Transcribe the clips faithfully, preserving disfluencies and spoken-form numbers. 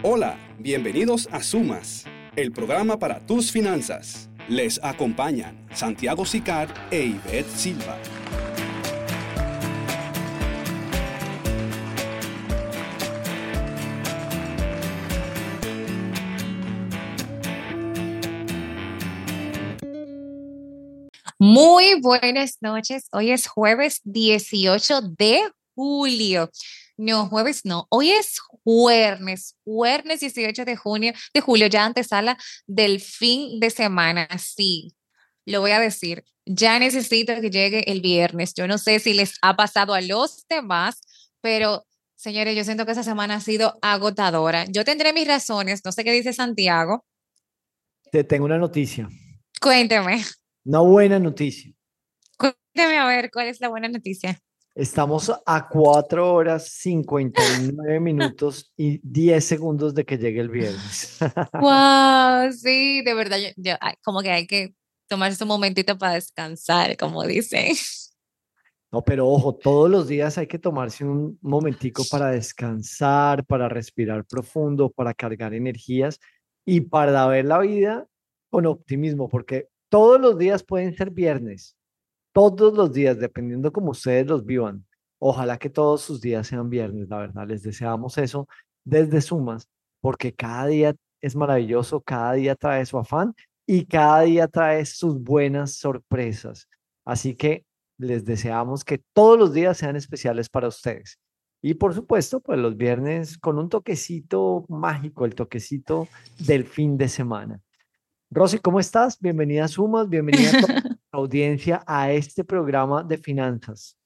Hola, bienvenidos a Sumas, el programa para tus finanzas. Les acompañan Santiago Sicar e Ivette Silva. Muy buenas noches. Hoy es jueves dieciocho de julio. No, jueves no. Hoy es jueves, jueves dieciocho de junio, de julio, ya antesala del fin de semana. Sí, lo voy a decir. Ya necesito que llegue el viernes. Yo no sé si les ha pasado a los demás, pero señores, yo siento que esa semana ha sido agotadora. Yo tendré mis razones. No sé qué dice Santiago. Te tengo una noticia, Cuénteme, una buena noticia. cuénteme a ver cuál es la buena noticia. Estamos a cuatro horas cincuenta y nueve minutos y diez segundos de que llegue el viernes. Wow, sí, de verdad, yo, yo- ay, como que hay que tomarse un momentito para descansar, como dicen. No, pero ojo, todos los días hay que tomarse un momentico para descansar, para respirar profundo, para cargar energías y para ver la vida con optimismo, porque todos los días pueden ser viernes, todos los días, dependiendo como ustedes los vivan. Ojalá que todos sus días sean viernes, la verdad, les deseamos eso desde Sumas, porque cada día es maravilloso, cada día trae su afán y cada día trae sus buenas sorpresas. Así que les deseamos que todos los días sean especiales para ustedes. Y por supuesto, pues los viernes con un toquecito mágico, el toquecito del fin de semana. Rosy, ¿cómo estás? Bienvenida a Sumas, bienvenida a toda la audiencia a este programa de finanzas.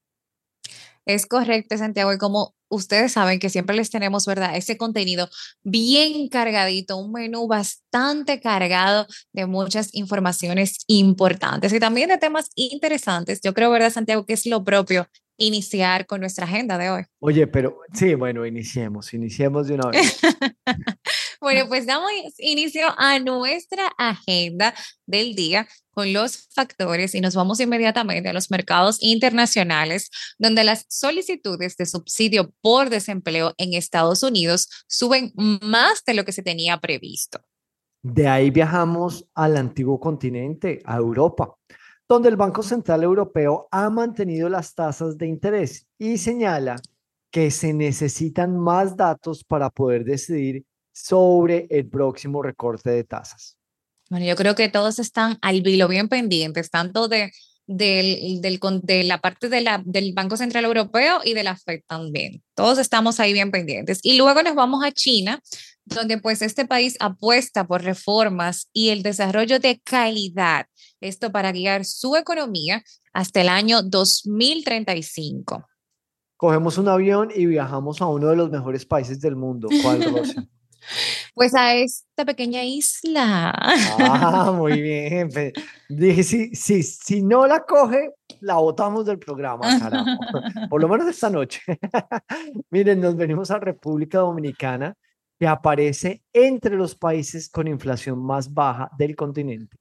Es correcto, Santiago, y como ustedes saben que siempre les tenemos, ¿verdad? Ese contenido bien cargadito, un menú bastante cargado de muchas informaciones importantes y también de temas interesantes. Yo creo, ¿verdad, Santiago, que es lo propio iniciar con nuestra agenda de hoy? Oye, pero sí, bueno, iniciemos, iniciemos de una vez. Bueno, pues damos inicio a nuestra agenda del día con los factores y nos vamos inmediatamente a los mercados internacionales, donde las solicitudes de subsidio por desempleo en Estados Unidos suben más de lo que se tenía previsto. De ahí viajamos al antiguo continente, a Europa, donde el Banco Central Europeo ha mantenido las tasas de interés y señala que se necesitan más datos para poder decidir sobre el próximo recorte de tasas. Bueno, yo creo que todos están al vilo bien pendientes, tanto de, del, del, de la parte de la, del Banco Central Europeo y de la Fed también. Todos estamos ahí bien pendientes. Y luego nos vamos a China, donde pues este país apuesta por reformas y el desarrollo de calidad, esto para guiar su economía hasta el año dos mil treinta y cinco. Cogemos un avión y viajamos a uno de los mejores países del mundo. ¿Cuál, Rosy? Pues a esta pequeña isla. Ah, muy bien. Pe- Dije, si, si, si no la coge, la botamos del programa, carajo. Por lo menos esta noche. Miren, nos venimos a República Dominicana, que aparece entre los países con inflación más baja del continente.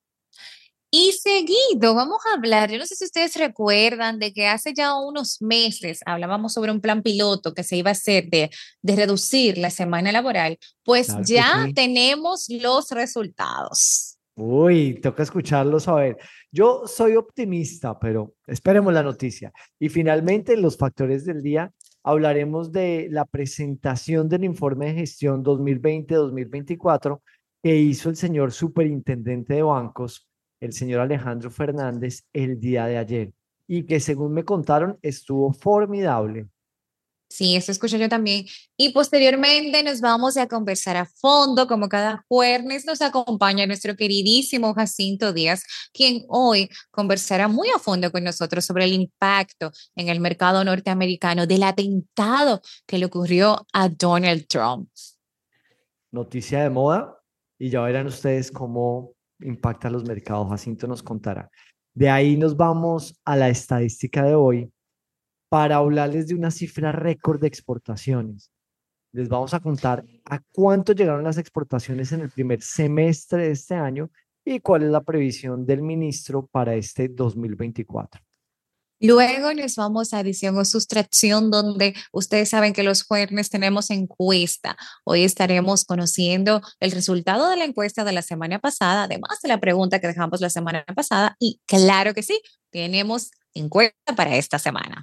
Y seguido vamos a hablar, yo no sé si ustedes recuerdan de que hace ya unos meses hablábamos sobre un plan piloto que se iba a hacer de, de reducir la semana laboral, pues Claro que ya sí. tenemos los resultados. Uy, toca escucharlos a ver. Yo soy optimista, pero esperemos la noticia. Y finalmente, los factores del día, hablaremos de la presentación del informe de gestión dos mil veinte-dos mil veinticuatro que hizo el señor superintendente de bancos, el señor Alejandro Fernández, el día de ayer, y que según me contaron estuvo formidable. Sí, eso escucho yo también. Y posteriormente nos vamos a conversar a fondo, como cada jueves nos acompaña nuestro queridísimo Jacinto Díaz, quien hoy conversará muy a fondo con nosotros sobre el impacto en el mercado norteamericano del atentado que le ocurrió a Donald Trump. Noticia de moda y ya verán ustedes cómo impacta los mercados. Jacinto nos contará. De ahí nos vamos a la estadística de hoy para hablarles de una cifra récord de exportaciones. Les vamos a contar a cuánto llegaron las exportaciones en el primer semestre de este año y cuál es la previsión del ministro para este dos mil veinticuatro. Luego nos vamos a adición o sustracción, donde ustedes saben que los jueves tenemos encuesta. Hoy estaremos conociendo el resultado de la encuesta de la semana pasada, además de la pregunta que dejamos la semana pasada. Y claro que sí, tenemos encuesta para esta semana.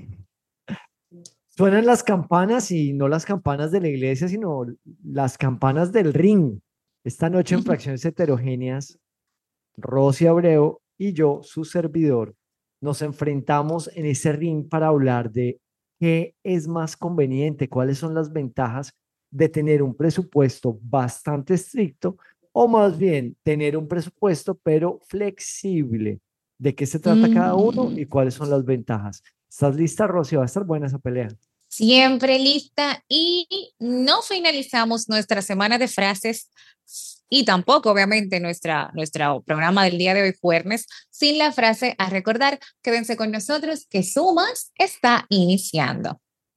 Suenan las campanas y no las campanas de la iglesia, sino las campanas del ring. Esta noche en Fracciones Heterogéneas, Rosy Abreu y yo, su servidor, nos enfrentamos en ese ring para hablar de qué es más conveniente, cuáles son las ventajas de tener un presupuesto bastante estricto o más bien tener un presupuesto pero flexible. ¿De qué se trata cada uno y cuáles son las ventajas? ¿Estás lista, Rosy? Va a estar buena esa pelea. Siempre lista, y no finalizamos nuestra semana de frases y tampoco obviamente nuestra, nuestro programa del día de hoy jueves sin la frase a recordar. Quédense con nosotros que Sumas está iniciando.